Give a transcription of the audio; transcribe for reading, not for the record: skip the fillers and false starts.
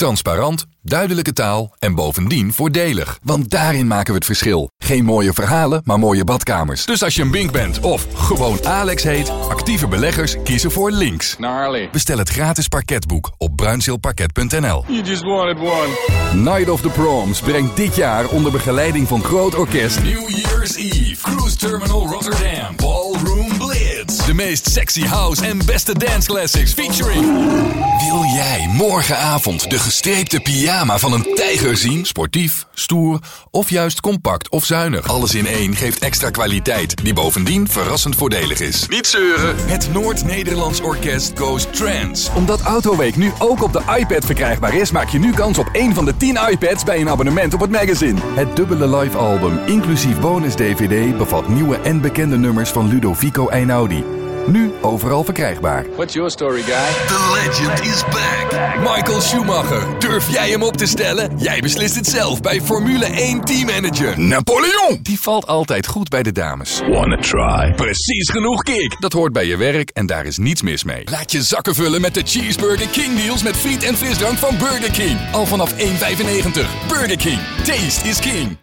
Transparant, duidelijke taal en bovendien voordelig. Want daarin maken we het verschil. Geen mooie verhalen, maar mooie badkamers. Dus als je een Bink bent of gewoon Alex heet, actieve beleggers kiezen voor links. Naar Harley. Bestel het gratis parketboek op bruinzeelparket.nl. You just wanted one. Night of the Proms brengt dit jaar onder begeleiding van groot orkest New Year's Eve, Cruise Terminal Rotterdam, Ballroom Blitz. De meest sexy house en beste dance classics featuring. Wil jij morgenavond de gestreepte pyjama van een tijger zien? Sportief, stoer of juist compact of zuinig? Alles in één geeft extra kwaliteit, die bovendien verrassend voordelig is. Niet zeuren! Het Noord-Nederlands Orkest goes trance. Omdat Autoweek nu ook op de iPad verkrijgbaar is, maak je nu kans op 1 van de 10 iPads bij een abonnement op het magazine. Het dubbele live album, inclusief bonus DVD, bevat nieuwe en bekende nummers van Ludovico Einaudi. Nu overal verkrijgbaar. What's your story, guy? The legend is back. Michael Schumacher. Durf jij hem op te stellen? Jij beslist het zelf bij Formule 1 teammanager Napoleon. Die valt altijd goed bij de dames. Wanna try? Precies genoeg kick. Dat hoort bij je werk en daar is niets mis mee. Laat je zakken vullen met de Cheeseburger King deals met friet en frisdrank van Burger King. Al vanaf $1,95. Burger King. Taste is king.